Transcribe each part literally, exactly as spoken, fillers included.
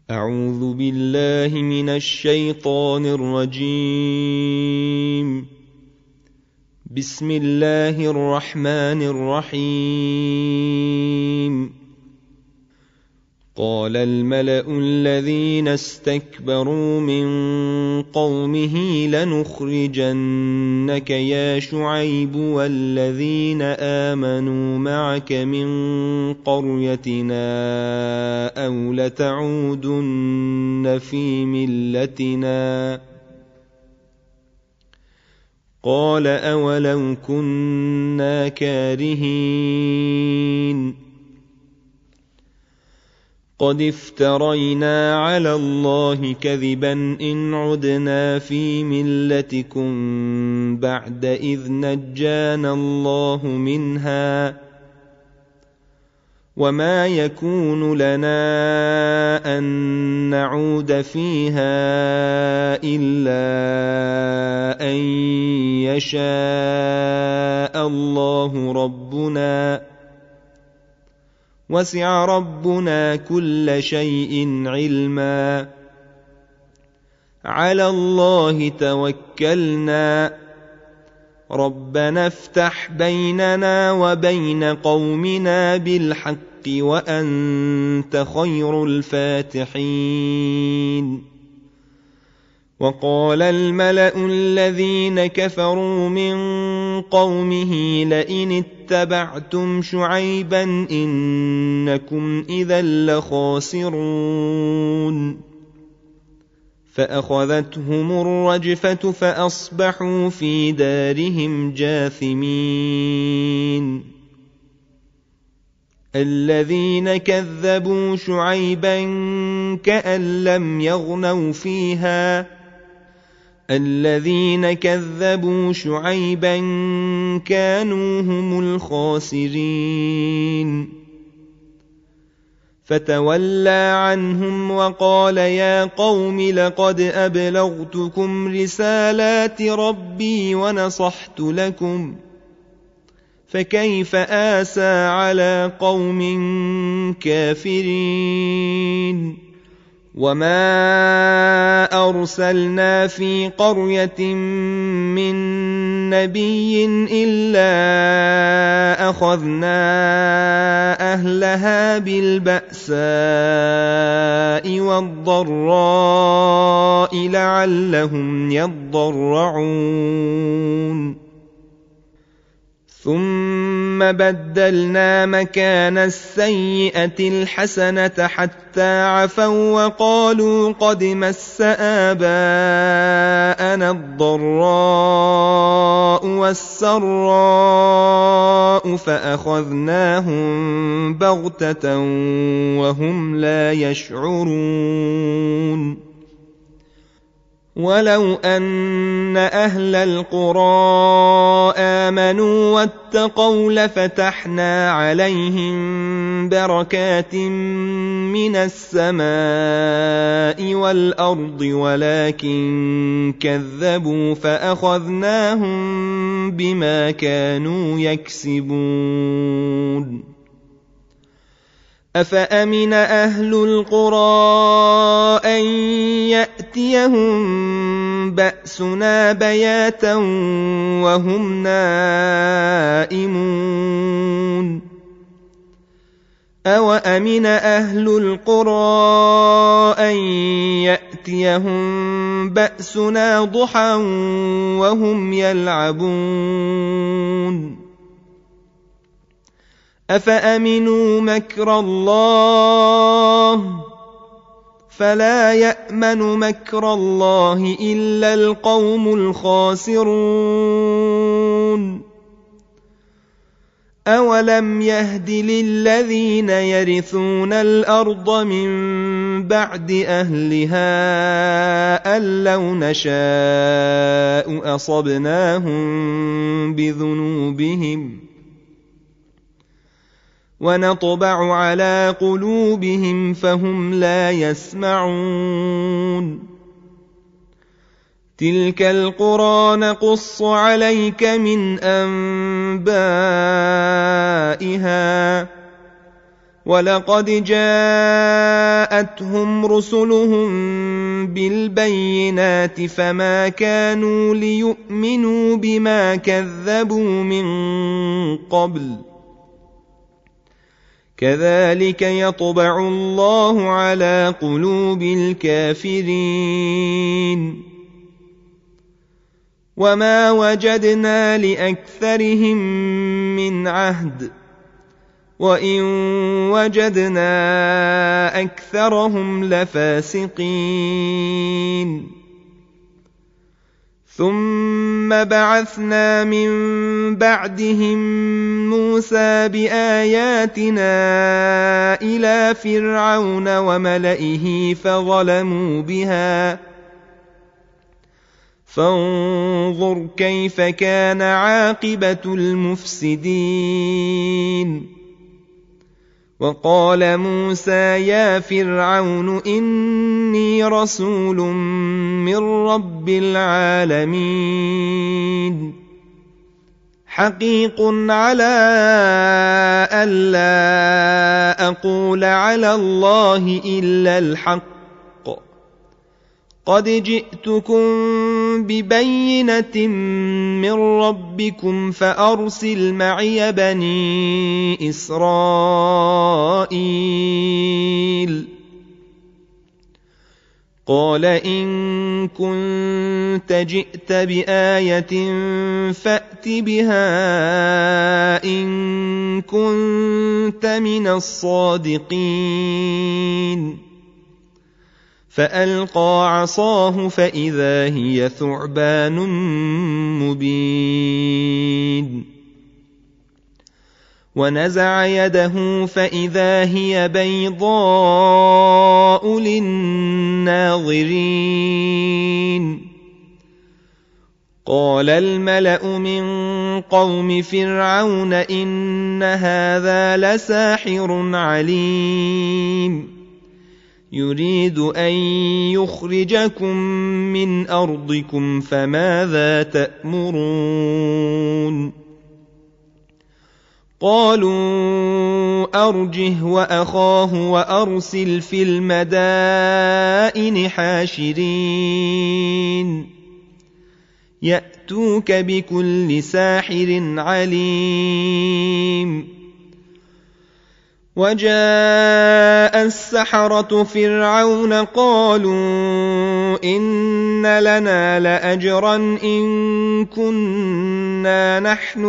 أعوذ بالله من الشيطان الرجيم. بسم الله الرحمن الرحيم. قال الملأ الذين استكبروا من قومه لنخرجنك يا شعيب والذين آمنوا معك من قريتنا أو لتعودن في ملتنا. قال أولو كنا كارهين قد افترينا على الله كذبا إن عدنا في ملتكم بعد إذ نجانا الله منها وما يكون لنا أن نعود فيها إلا أن يشاء الله ربنا وسع ربنا كل شيء علما على الله توكلنا ربنا افتح بيننا وبين قومنا بالحق وأنت خير الفاتحين. وقال الملأ الذين كفروا من قومه لئن اتبعتم شعيبا إنكم إذا لخاسرون. فأخذتهم الرجفة فأصبحوا في دارهم جاثمين. الذين كذبوا شعيبا كأن لم يغنوا فيها الذين كذبوا شعيبا كانوا هم الخاسرين. فتولى عنهم وقال يا قوم لقد أبلغتكم رسالات ربي ونصحت لكم فكيف آسى على قوم كافرين. وما أرسلنا في قرية من نبي إلا أخذنا أهلها بالبأساء والضراء لعلهم يضرعون. ثم بدلنا مكان السيئة الحسنة حتى عفوا وقالوا قد مس آباءنا الضراء والسراء فأخذناهم بغتة وهم لا يشعرون. ولو أن أهل القرى آمنوا واتقوا لفتحنا عليهم بركات من السماء والأرض ولكن كذبوا فأخذناهم بما كانوا يكسبون. أفأمن أهل القرى أن يأتيهم بأسنا بياتا وهم نائمون. أوأمن أهل القرى أن يأتيهم بأسنا ضحى وهم يلعبون. أفأمنوا مكر الله فلا يأمن مكر الله إلا القوم الخاسرون. أولم يهد للذين يرثون الأرض من بعد أهلها أن لو نشاء أصبناهم بذنوبهم ونطبع على قلوبهم فهم لا يسمعون. تلك القرى نقص عليك من أنبائها ولقد جاءتهم رسلهم بالبينات فما كانوا ليؤمنوا بما كذبوا من قبل كذلك يطبع الله على قلوب الكافرين وما وجدنا لأكثرهم من عهد وإن وجدنا أكثرهم لفاسقين ثم بعثنا من بعدهم موسى بآياتنا إلى فرعون وملئه فظلموا بها فانظر كيف كان عاقبة المفسدين وقال موسى يا فرعون إني رسول من رب العالمين حقيق على ألا أقول على الله إلا الحق قد جئتكم ببينة من ربكم فأرسل معي بني إسرائيل قال إن كنت جئت بآية فأت بها إن كنت من الصادقين فألقى عصاه فإذا هي ثعبان مبين ونزع يده فإذا هي بيضاء للناظرين قال الملأ من قوم فرعون إن هذا لساحر عليم يريد أن يخرجكم من أرضكم فماذا تأمرون قالوا أرجه وأخاه وأرسل في المدائن حاشرين يأتوك بكل ساحر عليم وجاء السحرة فرعون قالوا إن لنا لأجرا إن كنا نحن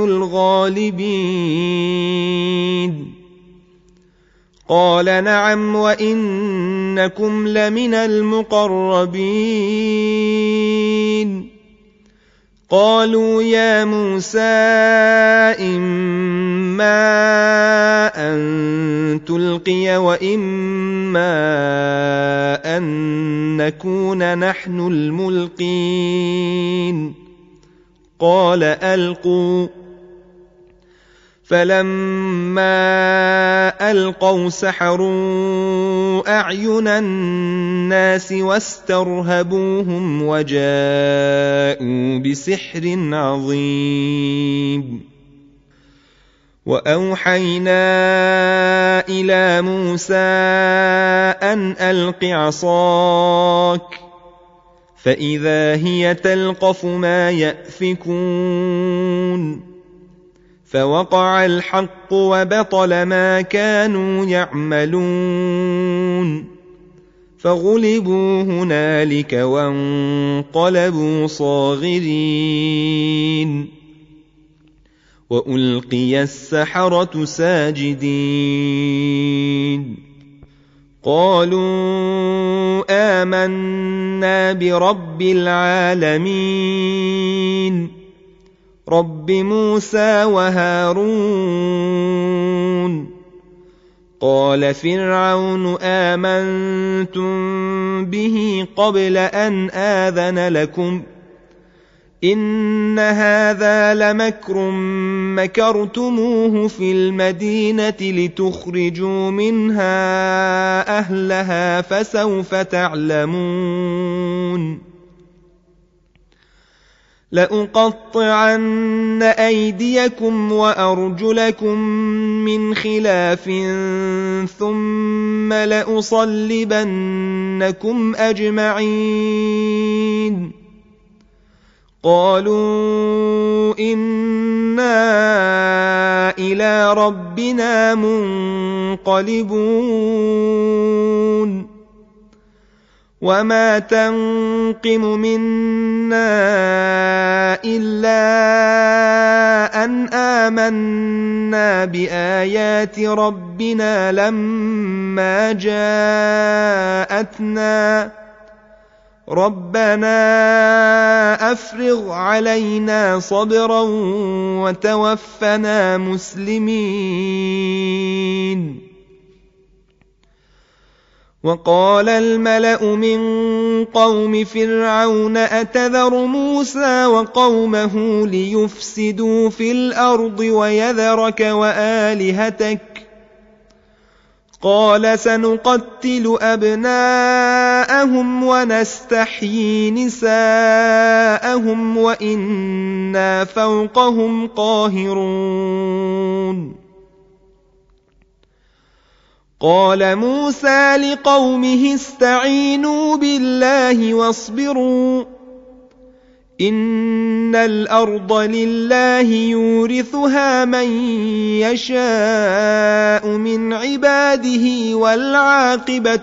الغالبين قال نعم وإنكم لمن المقربين قالوا يا موسى إما أن تلقي وإما أن نكون نحن الملقين قال ألقوا فلما ألقوا سحروا أعين الناس واسترهبوهم وجاءوا بسحر عظيم وأوحينا إلى موسى أن ألق عصاك فإذا هي تلقف ما يأفكون فوقع الحق وبطل ما كانوا يعملون فغلبوا هنالك وانقلبوا صاغرين وألقي السحرة ساجدين قالوا آمنا برب العالمين رب موسى وهارون قال فرعون آمنتم به قبل أن آذن لكم إن هذا لمكر مكرتموه في المدينة لتخرجوا منها أهلها فسوف تعلمون لأقطعن أيديكم وأرجلكم من خلاف ثم لأصلبنكم أجمعين قالوا إنا إلى ربنا منقلبون وما تنقم منا إلا أن آمنا بآيات ربنا لما جاءتنا ربنا أفرغ علينا صبرا وتوفنا مسلمين. وقال الملأ من قوم فرعون أتذر موسى وقومه ليفسدوا في الأرض ويذرك وآلهتك قال سنقتل أبناءهم ونستحيي نساءهم وإنا فوقهم قاهرون. قال موسى لقومه استعينوا بالله واصبروا إن الأرض لله يورثها من يشاء من عباده والعاقبة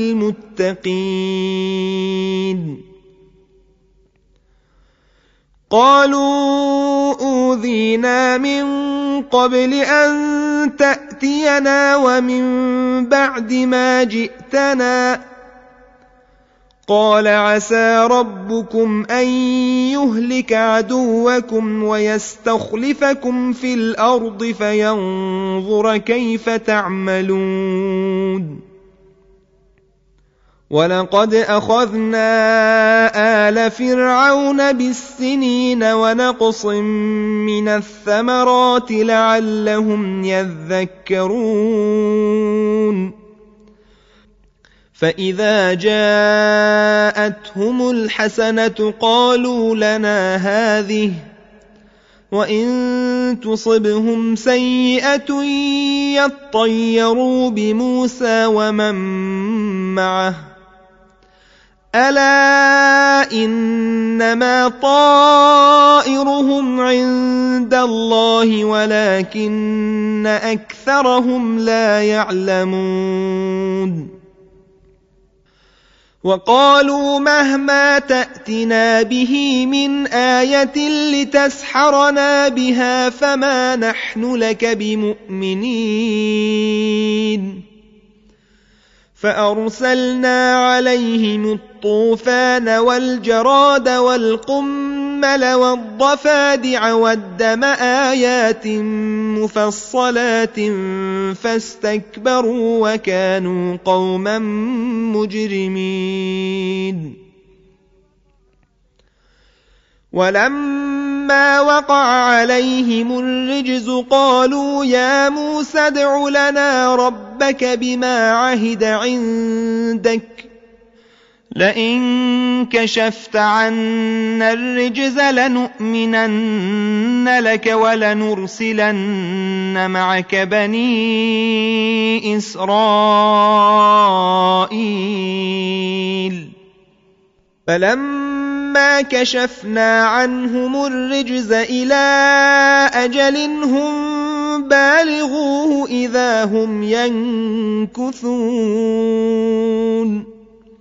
للمتقين. قالوا أوذينا من قبل أن تأتينا ومن بعد ما جئتنا قال عسى ربكم أن يهلك عدوكم ويستخلفكم في الأرض فينظر كيف تعملون. ولقد أخذنا آل فرعون بالسنين ونقص من الثمرات لعلهم يذكرون. فإذا جاءتهم الحسنة قالوا لنا هذه وإن تصبهم سيئة يطيروا بموسى ومن معه ألا إنما طائرهم عند الله ولكن أكثرهم لا يعلمون. وقالوا مهما تأتنا به من آية لتسحرنا بها فما نحن لك بمؤمنين. فأرسلنا عليهم الطوفان والجراد والقمل والضفادع والدم آيات مفصلات فاستكبروا وكانوا قوما مجرمين. ولما وقع عليهم الرجز قالوا يا موسى ادع لنا ربك بما عهد عندك لئن كشفت عنا الرجز لنؤمنن لك ولنرسلن معك بني إسرائيل. فلما كشفنا عنهم الرجز إلى أجل هم بالغوه إذا هم ينكثون.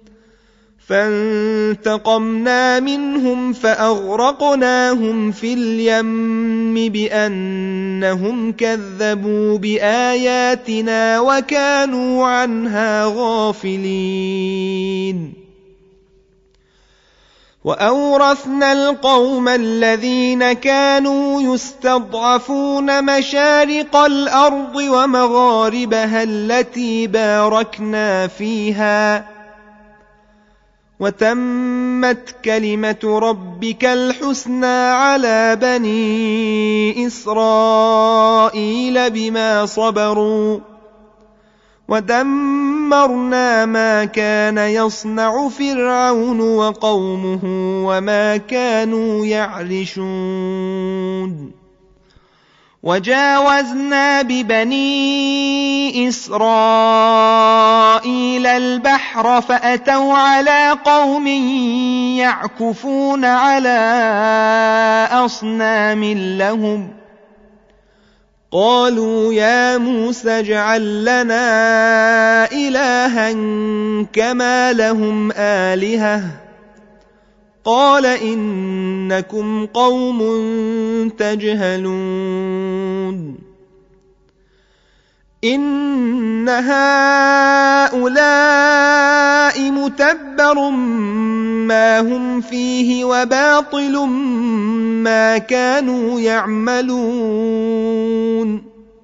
فانتقمنا منهم فأغرقناهم في اليم بأنهم كذبوا بآياتنا وكانوا عنها غافلين. وأورثنا القوم الذين كانوا يستضعفون مشارق الأرض ومغاربها التي باركنا فيها وتمت كلمة ربك الحسنى على بني إسرائيل بما صبروا ودمرنا ما كان يصنع فرعون وقومه وما كانوا يعرشون وجاوزنا ببني إسرائيل البحر فأتوا على قوم يعكفون على أصنام لهم قالوا يا موسى اجعل لنا إلها كما لهم آلهة قال إنكم قوم تجهلون إن هؤلاء متبر ما هم فيه وباطل ما كانوا يعملون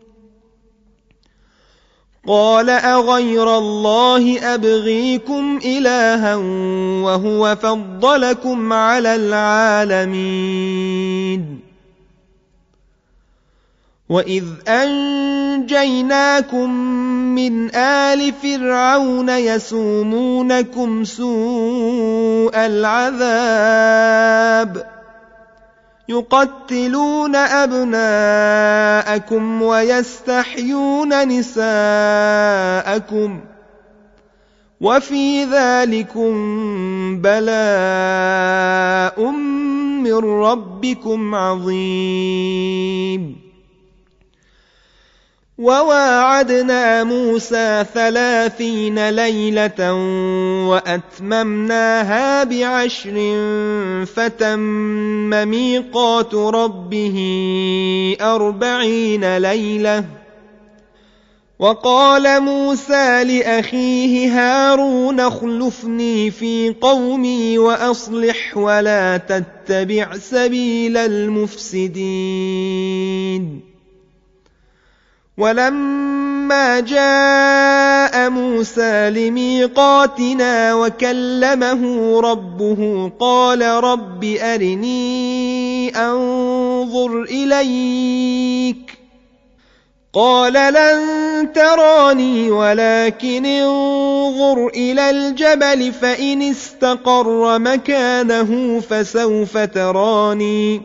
قال أغير الله أبغيكم إلها وهو فضلكم على العالمين وإذ أنجيناكم من آل فرعون يسومونكم سوء العذاب يقتلون أبناءكم ويستحيون نساءكم وفي ذلكم بلاء من ربكم عظيم وواعدنا موسى ثلاثين ليلة وأتممناها بعشر فتم ميقات ربه أربعين ليلة وقال موسى لأخيه هارون اخلفني في قومي وأصلح ولا تتبع سبيل المفسدين ولما جاء موسى لميقاتنا وكلمه ربه قال رب أرني أنظر إليك قال لن تراني ولكن انظر إلى الجبل فإن استقر مكانه فسوف تراني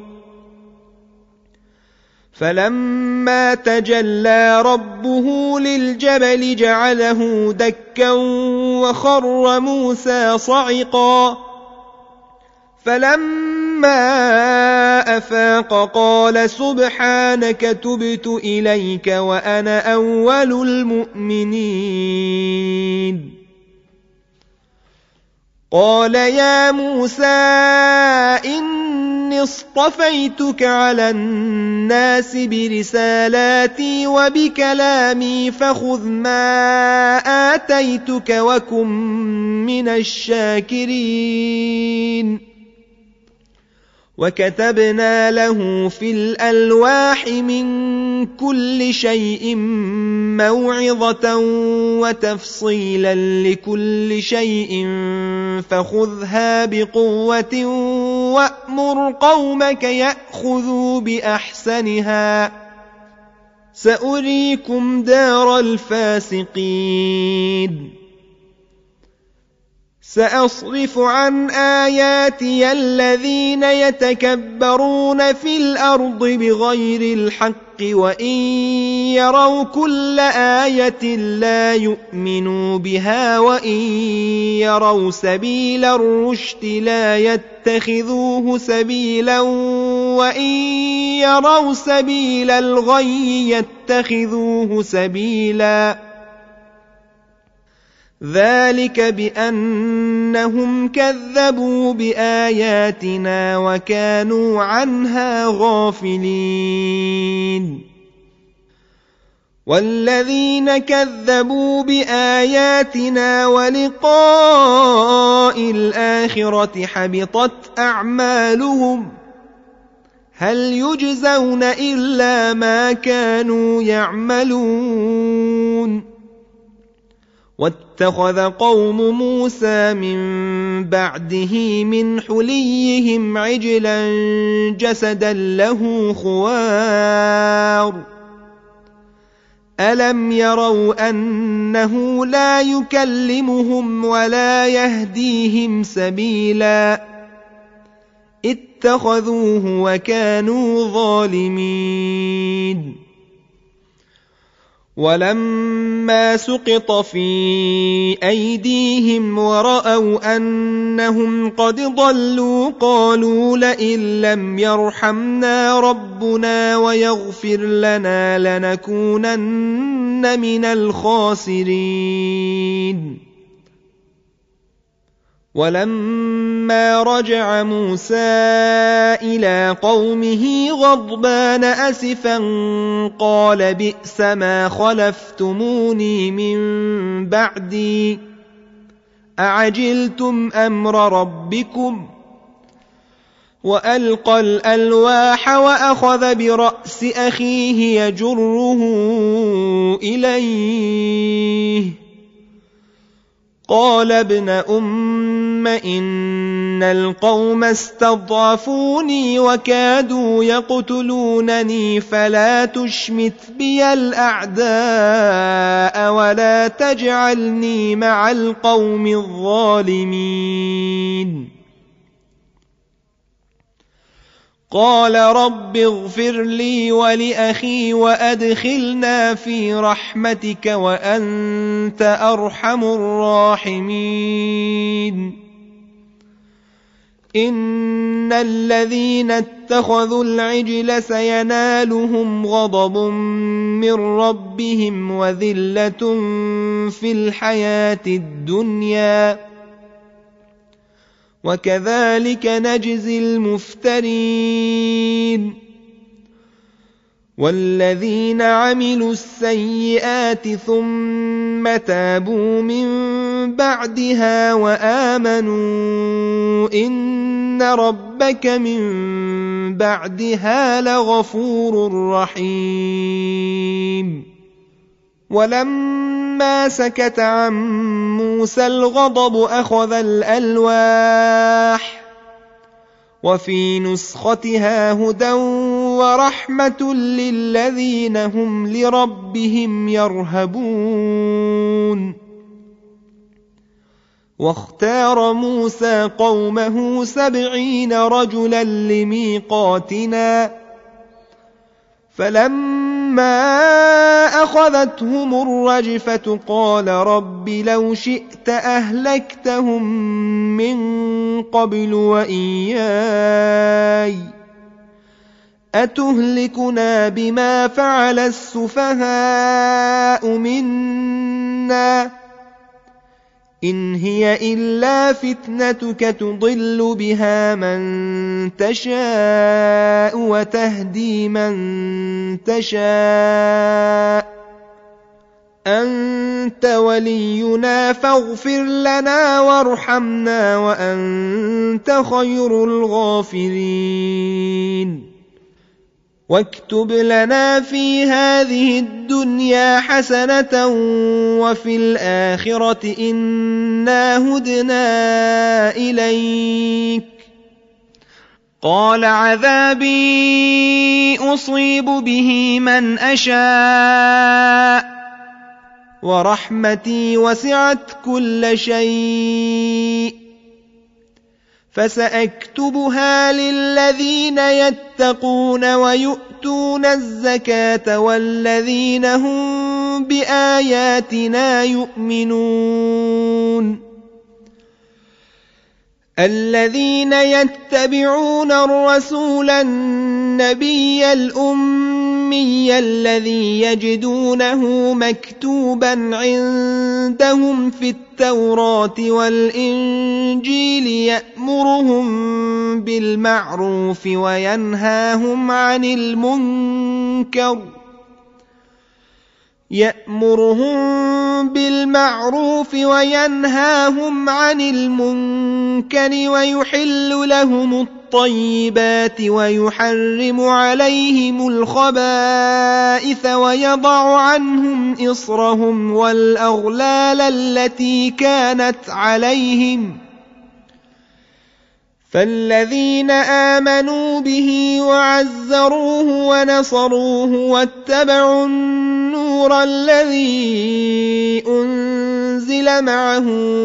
فلما تجلى ربه للجبل جعله دكا وخر موسى صعقا فلما أفاق قال سبحانك تبت إليك وأنا أول المؤمنين قال يا موسى إني اصطفيتك على الناس برسالاتي وبكلامي فخذ ما آتيتك وكن من الشاكرين وكتبنا له في الألواح من كل شيء موعظة وتفصيلا لكل شيء فخذها بقوة وأمر قومك يأخذوا بأحسنها سأريكم دار الفاسقين سأصرف عن آياتي الذين يتكبرون في الأرض بغير الحق وإن يروا كل آية لا يؤمنوا بها وإن يروا سبيل الرشد لا يتخذوه سبيلا وإن يروا سبيل الغي يتخذوه سبيلا ذلك بأنهم كذبوا بآياتنا وكانوا عنها غافلين والذين كذبوا بآياتنا ولقاء الآخرة حبطت أعمالهم هل يجزون إلا ما كانوا يعملون واتخذ قوم موسى من بعده من حليهم عجلا جسدا له خوار ألم يروا أنه لا يكلمهم ولا يهديهم سبيلا اتخذوه وكانوا ظالمين ولما سقط في أيديهم ورأوا أنهم قد ضلوا قالوا لئن لم يرحمنا ربنا ويغفر لنا لنكونن من الخاسرين ولما رجع موسى إلى قومه غضبان أسفا قال بئس ما خلفتموني من بعدي أعجلتم أمر ربكم وألقى الألواح وأخذ برأس أخيه يجره إليه قال ابن أم إن القوم استضعفوني وكادوا يقتلونني فلا تشمت بي الأعداء ولا تجعلني مع القوم الظالمين قال رب اغفر لي ولأخي وأدخلنا في رحمتك وأنت أرحم الراحمين إن الذين اتخذوا العجل سينالهم غضب من ربهم وذلة في الحياة الدنيا وكذلك نجزي المفترين والذين عملوا السيئات ثم تابوا من بعدها وآمنوا إن ربك من بعدها لغفور رحيم ولما سكت عن موسى الغضب أخذ الألواح وفي نسختها هدى ورحمة للذين هم لربهم يرهبون واختار موسى قومه سبعين رجلا لميقاتنا فلما أخذتهم الرجفة قال رب لو شئت أهلكتهم من قبل وإياي أتهلكنا بما فعل السفهاء منا إن هي إلا فتنتك تضل بها من تشاء وتهدي من تشاء أنت ولينا فاغفر لنا وارحمنا وأنت خير الغافرين واكتب لنا في هذه الدنيا حسنة وفي الآخرة إنا هدنا إليك قال عذابي أصيب به من أشاء ورحمتي وسعت كل شيء فسأكتبها للذين يتقون ويؤتون الزكاة والذين هم بآياتنا يؤمنون الذين يتبعون الرسول النبي الأمي الذي يجدونه مكتوبا عندهم في التوراة والإنجيل يأمرهم بالمعروف وينهاهم عن المنكر يأمرهم بالمعروف وينهاهم عن المنكر ويحل لهم الطيبات ويحرم عليهم الخبائث ويضع عنهم إصرهم والأغلال التي كانت عليهم فالذين آمنوا به وعزروه ونصروه واتبعوا النور النور الذي أنزل معه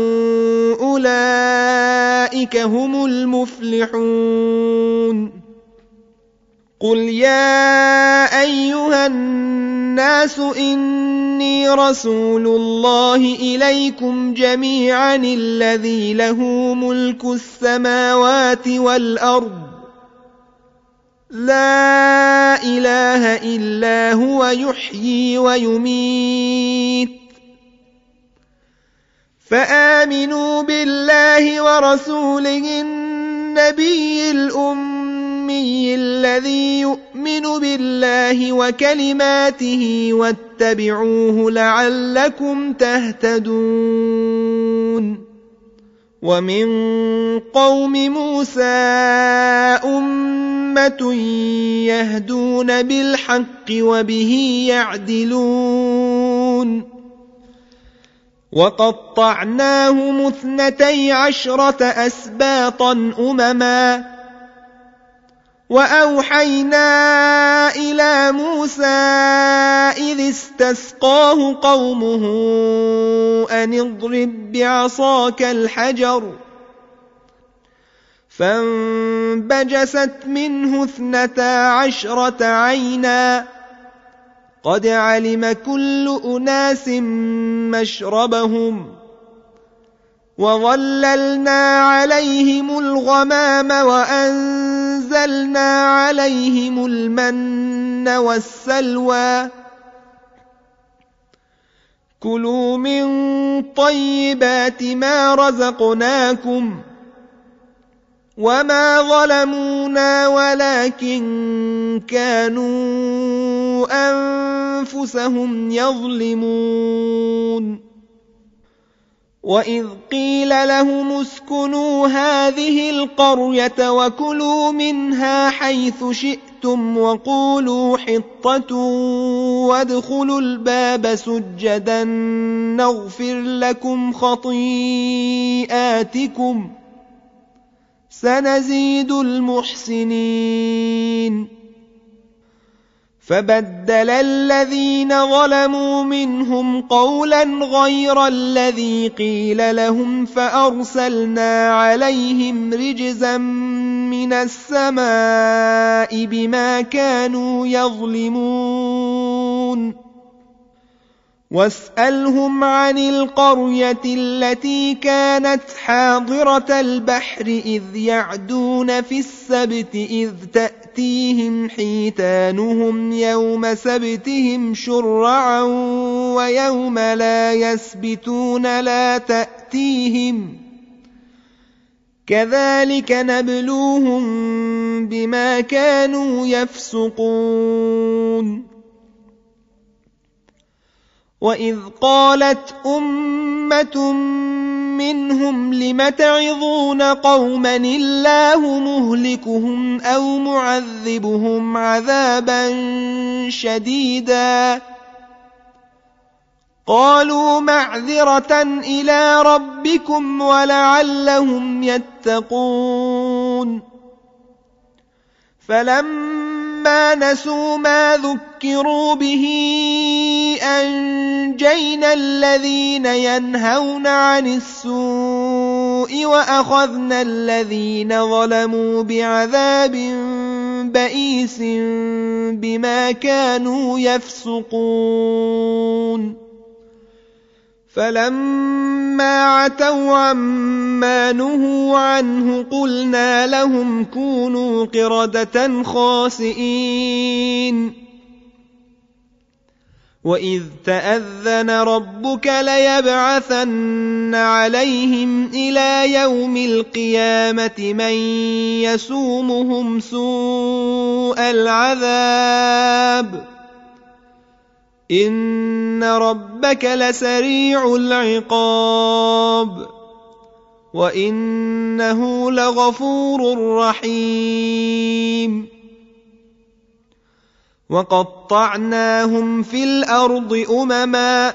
أولئك هم المفلحون قل يا أيها الناس إني رسول الله إليكم جميعا الذي له ملك السماوات والأرض لا إله إلا هو يحيي ويميت فآمنوا بالله ورسوله النبي الأمي الذي يؤمن بالله وكلماته واتبعوه لعلكم تهتدون ومن قوم موسى أمة يهدون بالحق وبه يعدلون وقطعناهم اثنتي عشرة أسباطا أمما وأوحينا إلى موسى إذ استسقاه قومه أن اضرب بعصاك الحجر فانبجست منه اثنتا عشرة عينا قد علم كل أناس مشربهم وظللنا عليهم الغمام وأنزلنا عليهم المن والسلوى كلوا من طيبات ما رزقناكم وما ظلمونا ولكن كانوا أنفسهم يظلمون وإذ قيل لهم اسكنوا هذه القرية وكلوا منها حيث شئتم وقولوا حطة وادخلوا الباب سجدا نغفر لكم خطيئاتكم سنزيد المحسنين فبدل الذين ظلموا منهم قولا غير الذي قيل لهم فأرسلنا عليهم رجزا من السماء بما كانوا يظلمون واسألهم عن القرية التي كانت حاضرة البحر إذ يعدون في السبت إذ تأتيهم حيتانهم يوم سبتهم شرعا ويوم لا يسبتون لا تأتيهم كذلك نبلوهم بما كانوا يفسقون وإذ قالت أمة منهم لم تعظون قوما الله مهلكهم أو معذبهم عذابا شديدا قالوا معذرة إلى ربكم ولعلهم يتقون فلما نسوا ما ذكروا به أنجينا الذين ينهون عن السوء وأخذنا الذين ظلموا بعذاب بئيس بما كانوا يفسقون فلما عتوا عما نهوا عنه قلنا لهم كونوا قردة خاسئين وإذ تأذن ربك ليبعثن عليهم إلى يوم القيامة من يسومهم سوء العذاب إن ربك لسريع العقاب وإنه لغفور رحيم وقطعناهم في الأرض أمما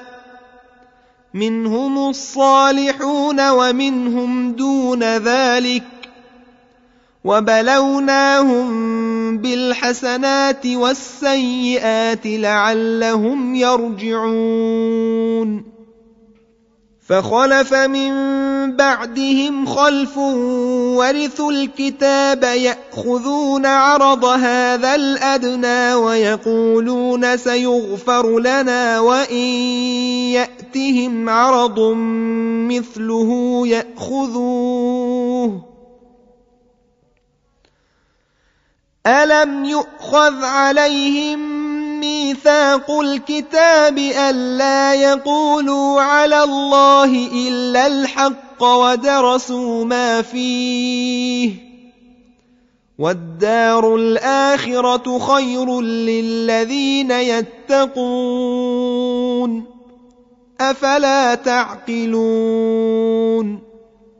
منهم الصالحون ومنهم دون ذلك وبلوناهم بالحسنات والسيئات لعلهم يرجعون فخلف من بعدهم خلف ورثوا الكتاب يأخذون عرض هذا الأدنى ويقولون سيغفر لنا وإن يأتهم عرض مثله يأخذوه ألم يؤخذ عليهم ميثاق الكتاب ألا يقولوا على الله إلا الحق ودرسوا ما فيه والدار الآخرة خير للذين يتقون أفلا تعقلون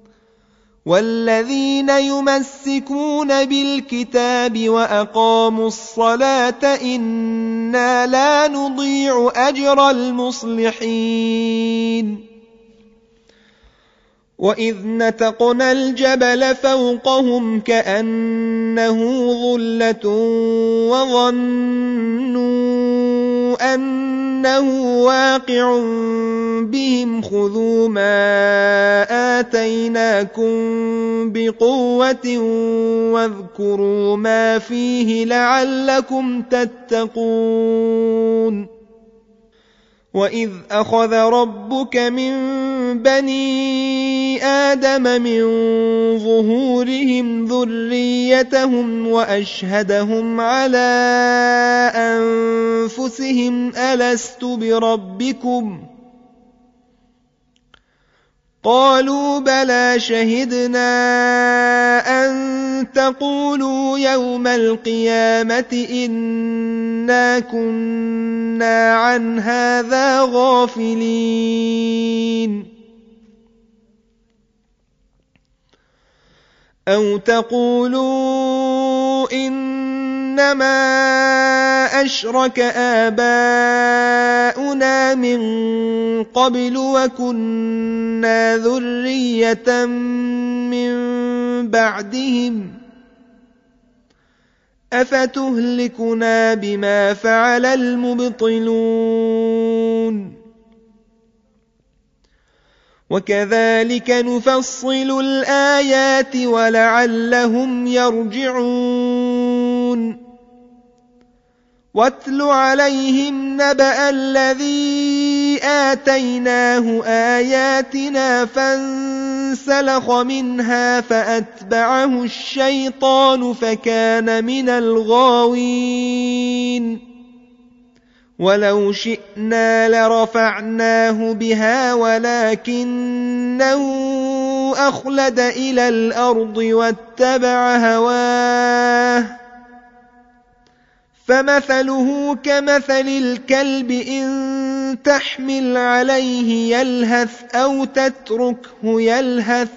والذين يمسكون بالكتاب وأقاموا الصلاة إنا لا نضيع أجر المصلحين وإذ نتقنا الجبل فوقهم كأنه ظلة وظنوا أنه واقع بهم خذوا ما آتيناكم بقوة واذكروا ما فيه لعلكم تتقون وإذ أخذ ربك من بني آدم من ظهورهم ذريتهم وأشهدهم على أنفسهم ألست بربكم قالوا بلى شهدنا أن تقولوا يوم القيامة إنا كنا عن هذا غافلين أو تقولوا إنما أشرك آباؤنا من قبل وكنا ذرية من بعدهم أفتهلكنا بما فعل المبطلون وكذلك نفصل الآيات ولعلهم يرجعون واتل عليهم نبأ الذي آتيناه آياتنا فانسلخ منها فأتبعه الشيطان فكان من الغاوين ولو شئنا لرفعناه بها ولكنه أخلد إلى الأرض واتبع هواه فمثله كمثل الكلب إن تحمل عليه يلهث أو تتركه يلهث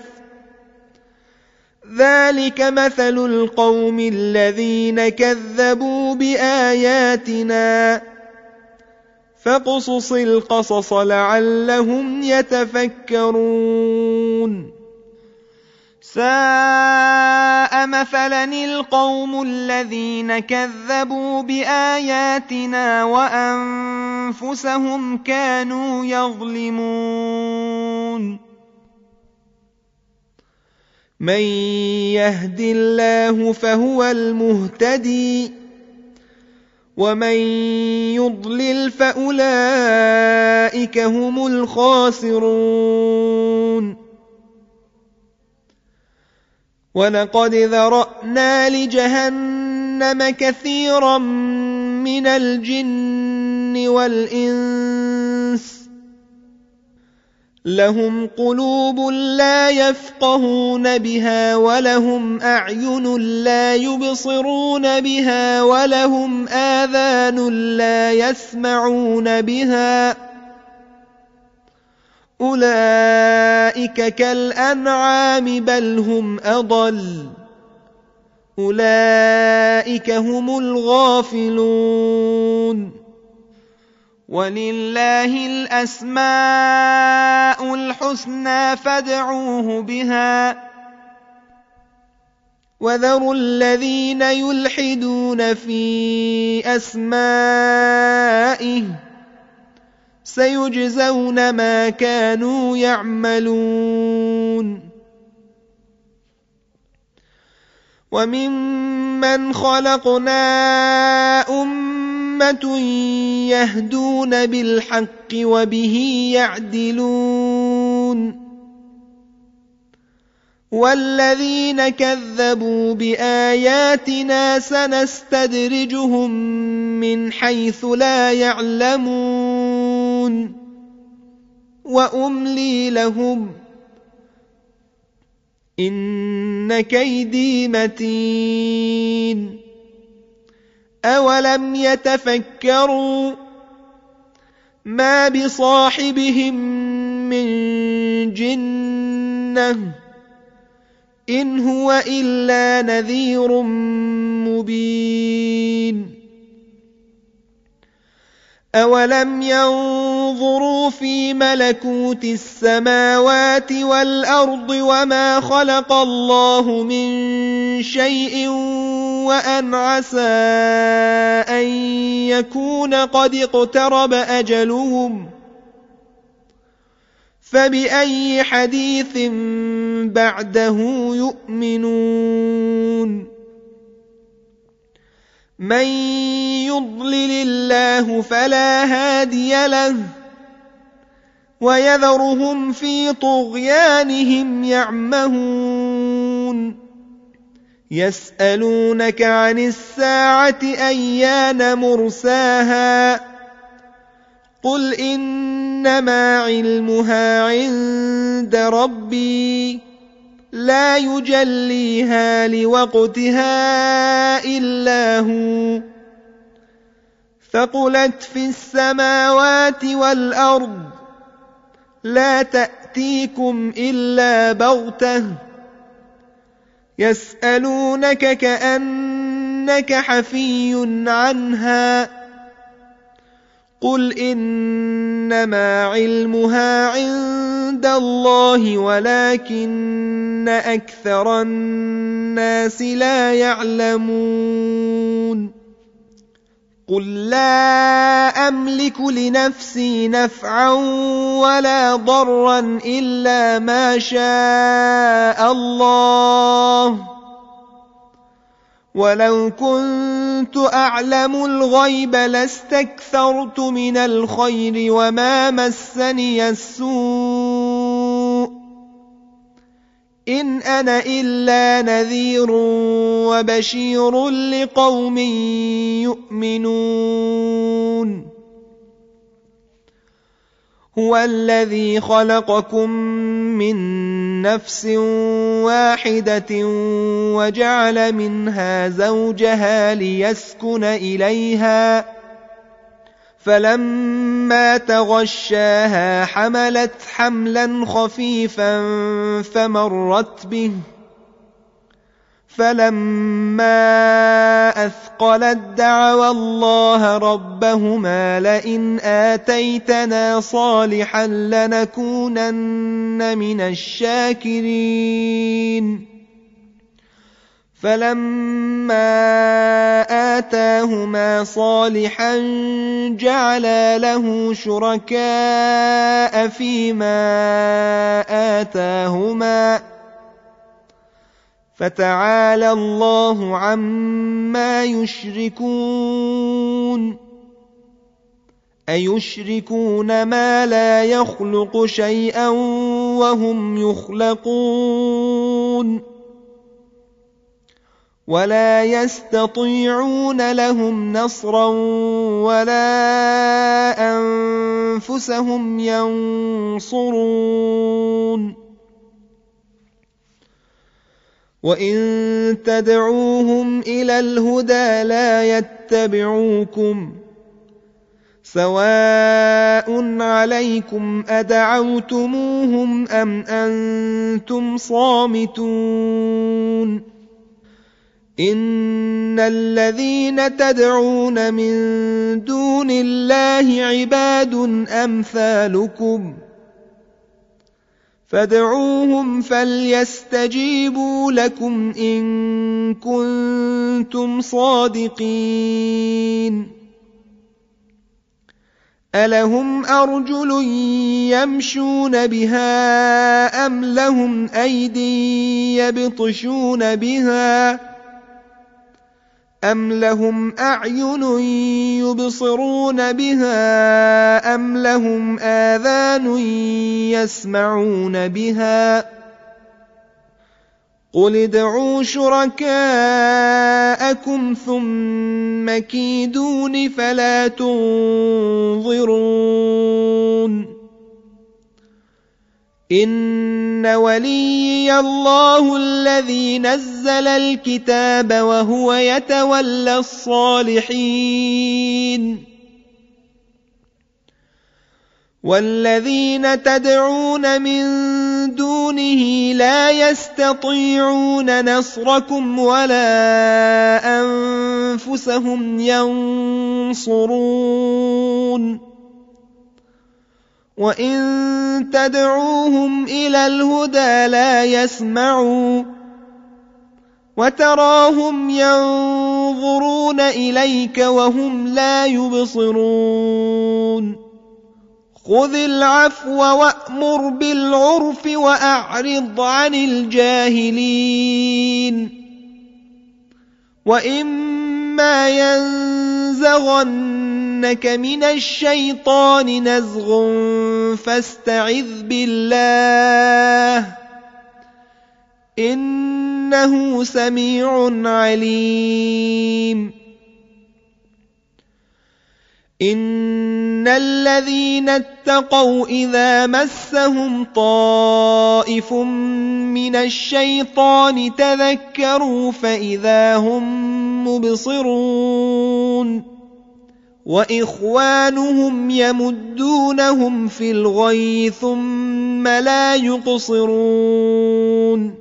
ذلك مثل القوم الذين كذبوا بآياتنا فاقصص القصص لعلهم يتفكرون ساء مثلا القوم الذين كذبوا بآياتنا وأنفسهم كانوا يظلمون من يهد الله فهو المهتدي ومن يضلل فأولئك هم الخاسرون ولقد ذرأنا لجهنم كثيرا من الجن والإنس لهم قلوب لا يفقهون بها ولهم أعين لا يبصرون بها ولهم آذان لا يسمعون بها أولئك كالأنعام بل هم أضل أولئك هم الغافلون ولله الأسماء الحسنى فادعوه بها وذروا الذين يلحدون في أسمائه سيجزون ما كانوا يعملون وممن خلقنا أمة يهدون بالحق وبه يعدلون والذين كذبوا بآياتنا سنستدرجهم من حيث لا يعلمون وأملي لهم إن كيدي متين أولم يتفكروا ما بصاحبهم من جنة إن هو إلا نذير مبين أولم ينظروا في ملكوت السماوات والأرض وما خلق الله من شيء وأن عسى أن يكون قد اقترب أجلهم فبأي حديث بعده يؤمنون من يضلل الله فلا هادي له ويذرهم في طغيانهم يعمهون يسألونك عن الساعة أيان مرساها قل إنما علمها عند ربي لا يجليها لوقتها إلا هو ثقلت في السماوات والأرض لا تأتيكم إلا بغتة يسألونك كأنك حفي عنها قل إنما علمها عند الله ولكن أكثر الناس لا يعلمون قل لا أملك لنفسي نفعا ولا ضرا إلا ما شاء الله ولو كنت أعلم الغيب لاستكثرت من الخير وما مسني السوء إن أنا إلا نذير وبشير لقوم يؤمنون هو الذي خلقكم من نفس واحدة وجعل منها زوجها ليسكن إليها فلما تغشاها حملت حملا خفيفا فمرت به فلما أثقلت دعوا الله ربهما لئن آتيتنا صالحا لنكونن من الشاكرين فلما آتاهما صالحا جعلا له شركاء فيما آتاهما فتعالى الله عما يشركون أيشركون ما لا يخلق شيئا وهم يخلقون ولا يستطيعون لهم نصرا ولا أنفسهم ينصرون وإن تدعوهم إلى الهدى لا يتبعوكم سواء عليكم أدعوتموهم أم أنتم صامتون إن الذين تدعون من دون الله عباد أمثالكم فادعوهم فليستجيبوا لكم إن كنتم صادقين ألهم أرجل يمشون بها أم لهم أيدي يبطشون بها أم لهم أعين يبصرون بها أم لهم آذان يسمعون بها قل ادعوا شركاءكم ثم كيدون فلا تنظرون إن وليي الله الذي نزل الكتاب وهو يتولى الصالحين والذين تدعون من دونه لا يستطيعون نصركم ولا أنفسهم ينصرون وإن تدعوهم إلى الهدى لا يسمعوا وتراهم ينظرون إليك وهم لا يبصرون خذ العفو وأمر بالعرف وأعرض عن الجاهلين وإما ينزغنك من الشيطان نزغ فاستعذ بالله إنه سميع عليم إن الذين اتقوا إذا مسهم طائف من الشيطان تذكروا فإذا هم مبصرون وإخوانهم يمدونهم في الغي ثم لا يقصرون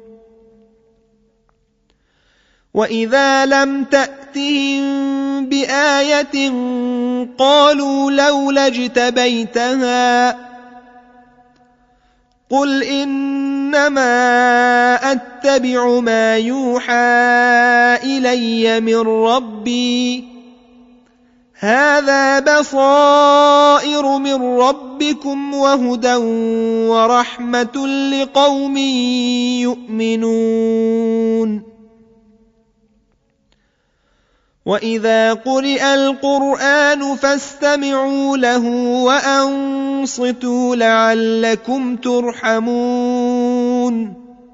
وإذا لم تأتهم بآية قالوا لولا اجتبيتها قل إنما أتبع ما يوحى إلي من ربي هذا بصائر من ربكم وهدى ورحمة لقوم يؤمنون وإذا قرئ القرآن فاستمعوا له وأنصتوا لعلكم ترحمون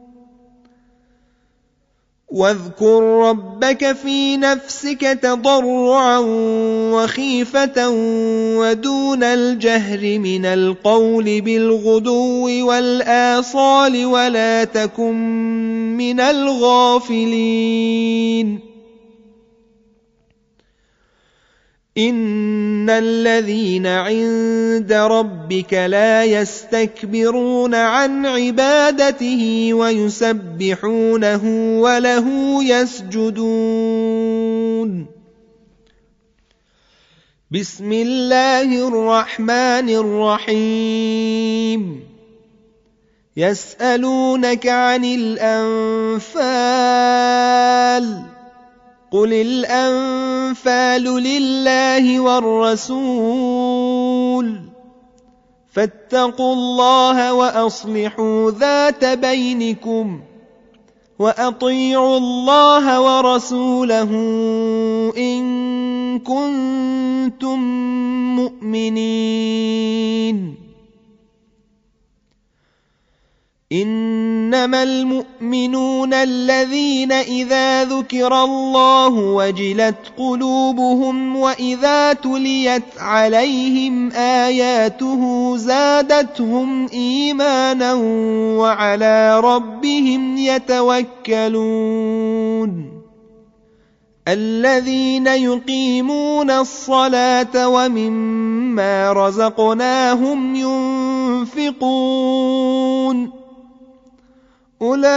واذكر ربك في نفسك تضرعا وخيفة ودون الجهر من القول بالغدو والآصال ولا تكن من الغافلين إن الذين عند ربك لا يستكبرون عن عبادته ويسبحونه وله يسجدون بسم الله الرحمن الرحيم يسألونك عن الأنفال قل الأنفال لله والرسول فاتقوا الله وأصلحوا ذات بينكم وأطيعوا الله ورسوله إن كنتم مؤمنين إنما المؤمنون الذين إذا ذكر الله وجلت قلوبهم وإذا تليت عليهم آياته زادتهم إيمانا وعلى ربهم يتوكلون الذين يقيمون الصلاة ومما رزقناهم ينفقون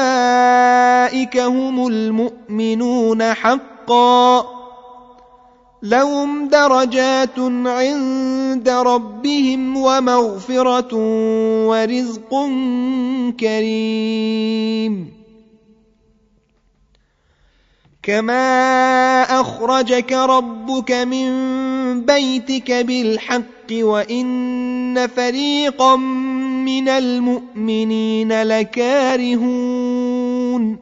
أولئك هم المؤمنون حقا لهم درجات عند ربهم ومغفرة ورزق كريم. كما أخرجك ربك من بيتك بالحق وإن فريقا من المؤمنين لكارهون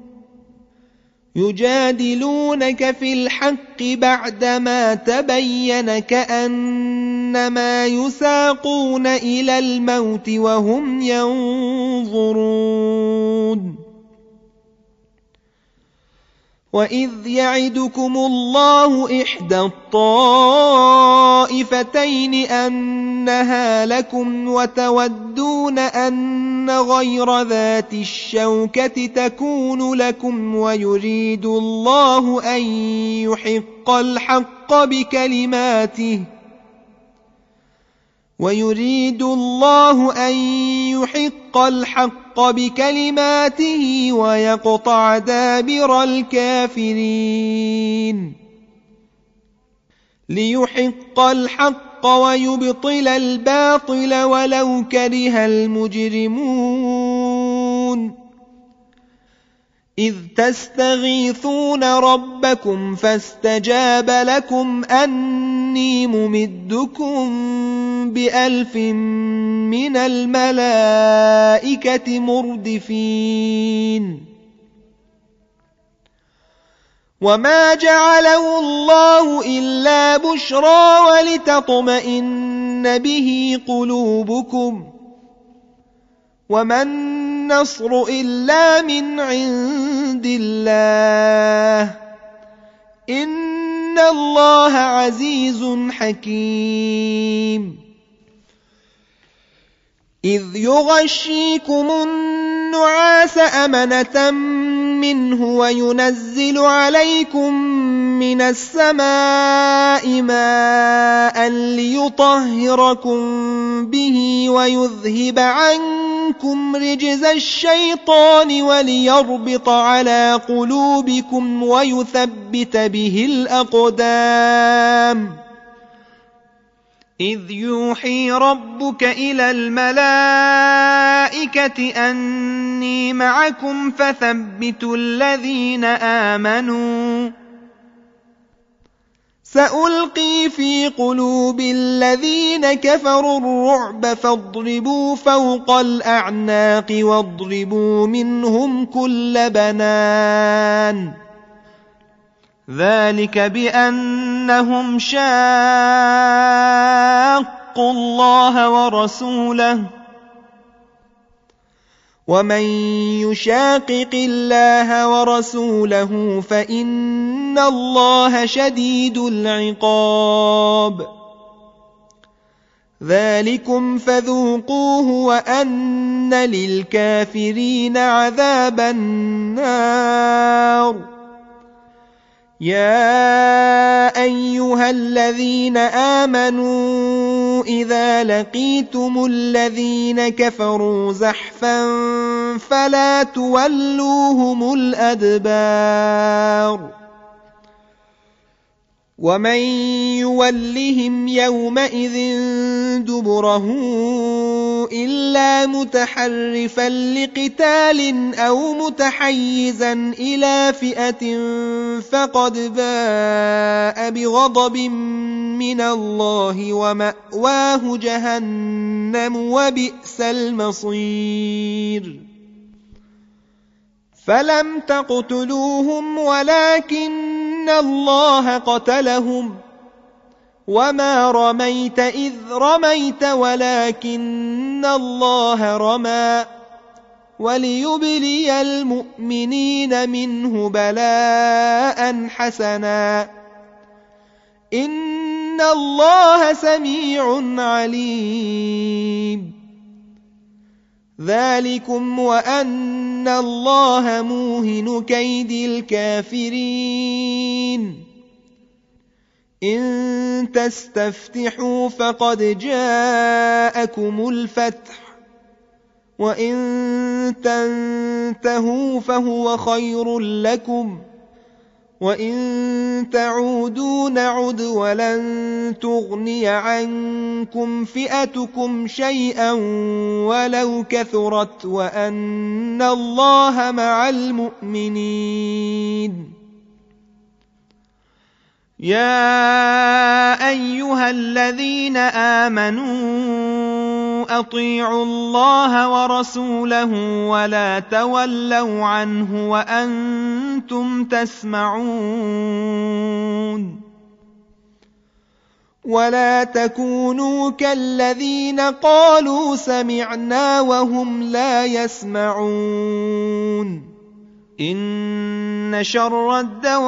يجادلونك في الحق بعدما تبين كأنما يساقون إلى الموت وهم ينظرون. وإذ يعدكم الله إحدى الطائفتين أنها لكم وتودون أن غير ذات الشوكة تكون لكم ويريد الله أن يحق الحق بكلماته ويريد الله أن يحق الحق بكلماته ويقطع دابر الكافرين ليحق الحق ويبطل الباطل ولو كره المجرمون. إذ تستغيثون ربكم فاستجاب لكم أني ممدكم بألف من الملائكة مردفين. وما جعله الله إلا بشرى ولتطمئن به قلوبكم وما النصر إلا من عند الله إن الله عزيز حكيم. إذ يغشيكم النعاس أمنة منه وينزل عليكم من السماء ماء ليطهركم به ويذهب عنكم رجز الشيطان وليربط على قلوبكم ويثبت به الأقدام. إذ يوحي ربك إلى الملائكة أني معكم فثبتوا الذين آمنوا سألقي في قلوب الذين كفروا الرعب فاضربوا فوق الأعناق واضربوا منهم كل بنان ذلك بأنهم شاقوا الله ورسوله ومن يشاقق الله ورسوله فإن الله شديد العقاب. ذلكم فذوقوه وأن للكافرين عذاب النار. يا أيها الذين آمنوا إذا لقيتم الذين كفروا زحفا فلا تولوهم الأدبار ومن يولهم يومئذ دبره إلا متحرفا لقتال أو متحيزا إلى فئة فقد باء بغضب من الله ومأواه جهنم وبئس المصير. فلم تقتلوهم ولكن الله قتلهم وما رميت إذ رميت ولكن الله رمى وليبلي المؤمنين منه بلاء حسنا إن الله سميع عليم. ذلكم وأن الله موهن كيد الكافرين. إن تستفتحوا فقد جاءكم الفتح وإن تنتهوا فهو خير لكم وَإِن تَعُودُوا نَعُدْ وَلَن تُغْنِيَ عَنكُمْ فِئَتُكُمْ شَيْئًا وَلَوْ كَثُرَتْ وَأَنَّ اللَّهَ مَعَ الْمُؤْمِنِينَ يَا أَيُّهَا الَّذِينَ آمَنُوا أَطِيعُوا اللَّهَ وَرَسُولَهُ وَلَا تَوَلَّوْا عَنْهُ وَأَنْتُمْ تَسْمَعُونَ وَلَا تَكُونُوا كَالَّذِينَ قَالُوا سَمِعْنَا وَهُمْ لَا يَسْمَعُونَ إِنَّ شَرَّ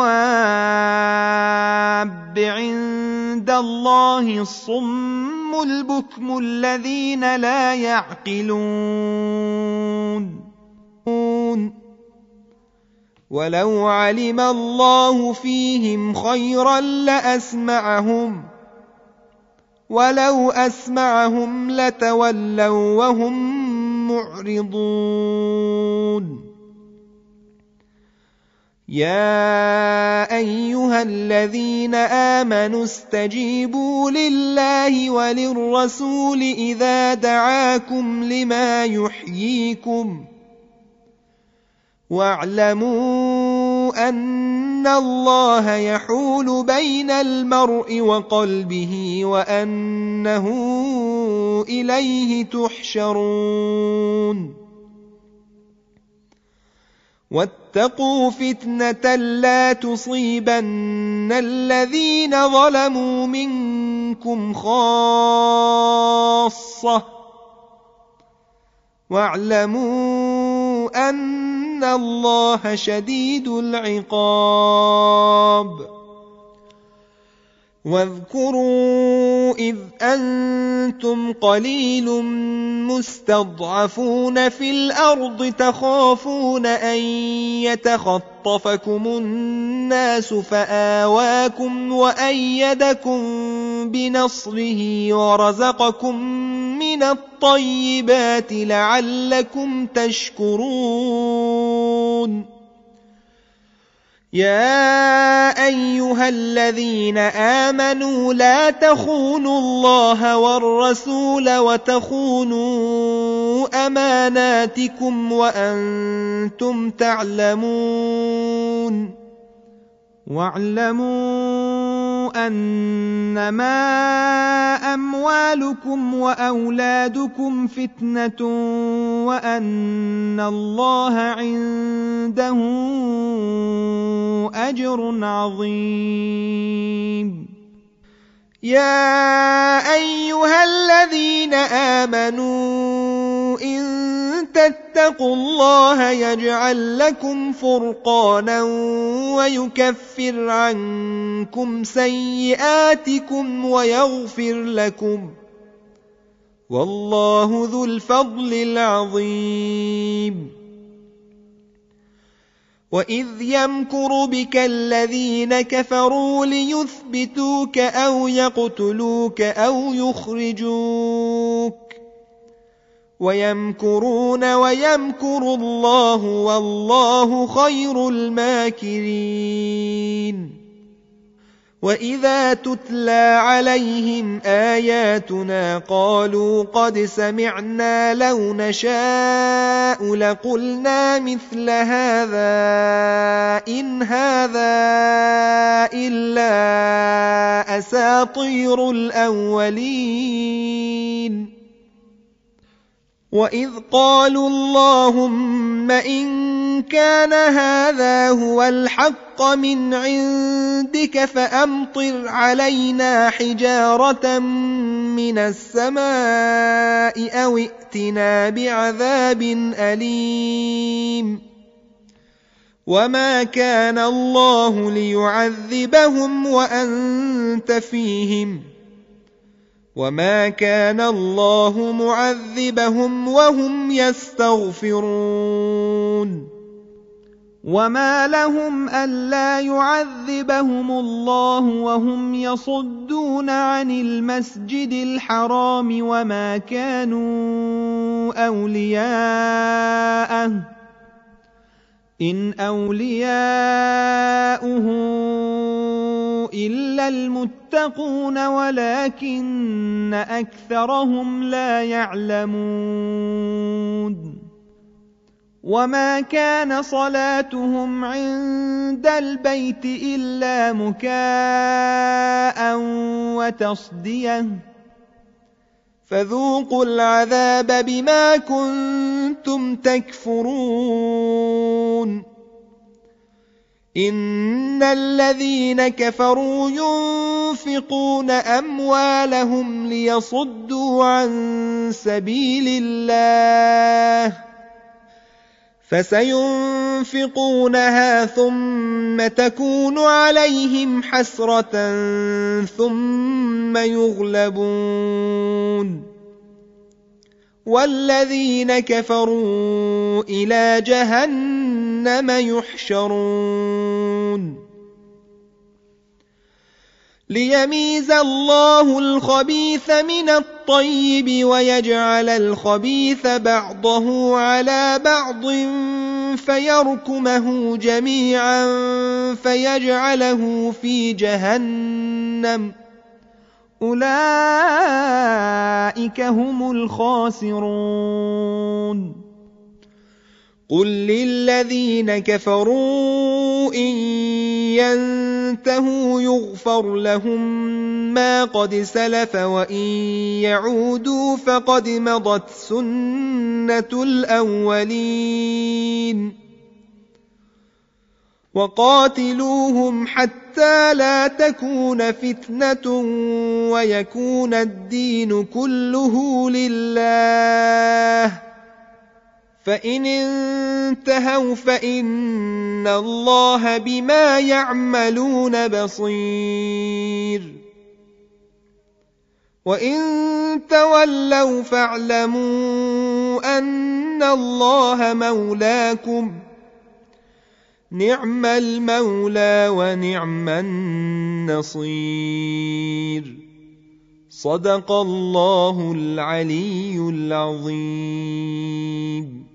الدَّوَابِّ عِندَ اللَّهِ الصُّمُّ الْبُكْمُ الَّذِينَ لَا يَعْقِلُونَ وَلَوْ عَلِمَ اللَّهُ فِيهِمْ خَيْرًا لَّأَسْمَعَهُمْ وَلَوْ أَسْمَعَهُمْ لَتَوَلَّوْا وَهُمْ مُعْرِضُونَ يَا أَيُّهَا الَّذِينَ آمَنُوا اسْتَجِيبُوا لِلَّهِ وَلِلرَّسُولِ إِذَا دَعَاكُمْ لِمَا يُحْيِيكُمْ وَاعْلَمُوا أَنَّ اللَّهَ يَحُولُ بَيْنَ الْمَرْءِ وَقَلْبِهِ وَأَنَّهُ إِلَيْهِ تُحْشَرُونَ وَاتَّقُوا فِتْنَةً لَّا تُصِيبَنَّ الَّذِينَ ظَلَمُوا مِنكُمْ خَاصَّةً وَاعْلَمُوا أَنَّ اللَّهَ شَدِيدُ الْعِقَابِ وَاذْكُرُوا إِذْ أَنتُمْ قَلِيلٌ مُّسْتَضْعَفُونَ فِي الْأَرْضِ تَخَافُونَ أَن يَتَخَطَّفَكُمُ النَّاسُ فَآوَاكُمْ وَأَيَّدَكُم بِنَصْرِهِ وَرَزَقَكُم مِّنَ الطَّيِّبَاتِ لَعَلَّكُمْ تَشْكُرُونَ يَا أَيُّهَا الَّذِينَ آمَنُوا لَا تَخُونُوا اللَّهَ وَالرَّسُولَ وَتَخُونُوا أَمَانَاتِكُمْ وَأَنْتُمْ تَعْلَمُونَ وَاعْلَمُوا أَنَّمَا أَمْوَالُكُمْ وَأَوْلَادُكُمْ فِتْنَةٌ وَأَنَّ اللَّهَ عِندَهُ أَجْرٌ عَظِيمٌ يَا أَيُّهَا الَّذِينَ آمَنُوا إِن تَتَّقُوا اللَّهَ يَجْعَل لَّكُمْ فُرْقَانًا وَيُكَفِّرْ عَنكُمْ سَيِّئَاتِكُمْ وَيَغْفِرْ لَكُمْ وَاللَّهُ ذُو الْفَضْلِ الْعَظِيمِ وَإِذْ يَمْكُرُ بِكَ الَّذِينَ كَفَرُوا لِيُثْبِتُوكَ أَوْ يَقْتُلُوكَ أَوْ يُخْرِجُوكَ وَيَمْكُرُونَ وَيَمْكُرُ اللَّهُ وَاللَّهُ خَيْرُ الْمَاكِرِينَ وَإِذَا تُتْلَى عَلَيْهِمْ آيَاتُنَا قَالُوا قَدْ سَمِعْنَا لَوْ نَشَاءُ لَقُلْنَا مِثْلَ هَذَا إِنْ هَذَا إِلَّا أَسَاطِيرُ الْأَوَّلِينَ وَإِذْ قَالُوا اللَّهُمَّ إِن كَانَ هَذَا هُوَ الْحَقَّ مِنْ عِندِكَ فَأَمْطِرْ عَلَيْنَا حِجَارَةً مِّنَ السَّمَاءِ أَوْ ائْتِنَا بِعَذَابٍ أَلِيمٍ وَمَا كَانَ اللَّهُ لِيُعَذِّبَهُمْ وَأَنْتَ فِيهِمْ وَمَا كَانَ اللَّهُ مُعَذِّبَهُمْ وَهُمْ يَسْتَغْفِرُونَ وَمَا لَهُمْ أَلَّا يُعَذِّبَهُمُ اللَّهُ وَهُمْ يَصُدُّونَ عَنِ الْمَسْجِدِ الْحَرَامِ وَمَا كَانُوا أَوْلِيَاءَهُ إن أولياؤه إلا المتقون ولكن أكثرهم لا يعلمون وما كان صلاتهم عند البيت إلا مكاء وتصدية فذوقوا العذاب بما كنتم تكفرون إن الذين كفروا ينفقون أموالهم ليصدوا عن سبيل الله فسينفقونها ثم تكون عليهم حسرة ثم يغلبون والذين كفروا إلى جهنم يحشرون ليميز الله الخبيث من الطيب ويجعل الخبيث بعضه على بعض فيركمه جميعا فيجعله في جهنم أولئك هم الخاسرون قل للذين كفروا إن ينتهوا يغفر لهم ما قد سلف وإن يعودوا فقد مضت سنة الأولين وقاتلوهم حتى لا تكون فتنة ويكون الدين كله لله فإن انتهوا فإن الله بما يعملون بصير وإن تولوا فاعلموا أن الله مولاكم نعم المولى ونعم النصير صدق الله العلي العظيم.